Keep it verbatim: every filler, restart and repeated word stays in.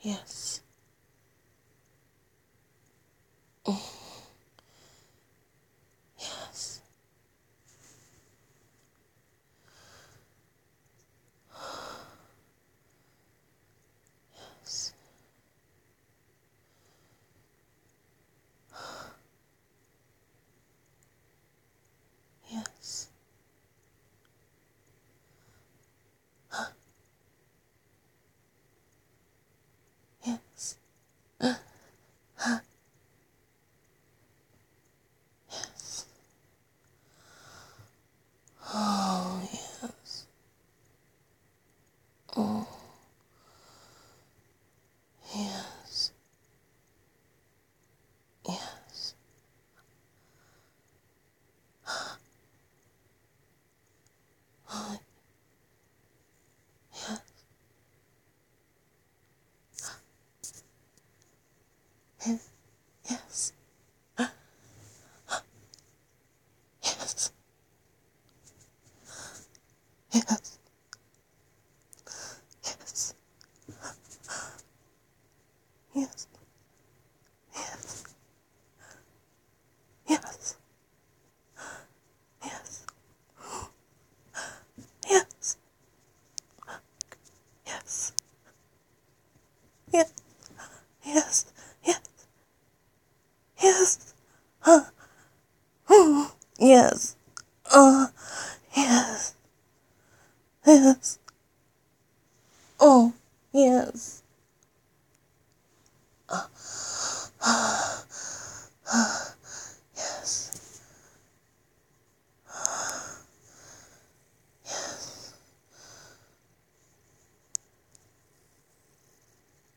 Yes. Oh, yes. Yes. Yes. Yes. Yes. Oh, yes. Oh, yes. Yes. Oh, yes. Yes. Yes. Yes. Yes. Yes. Yes. Yes. Yes. Yes. Yes. Yes. Yes. Yes. Yes. Huh. Hmm. Yes. Uh. Yes. Yes. Oh. Yes.